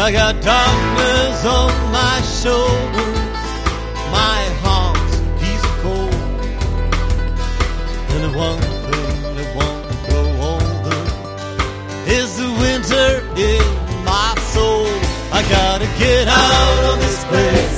I got darkness on my shoulders, my heart's a piece of coal, and the one thing that won't go over is the winter in my soul. I gotta get out of this place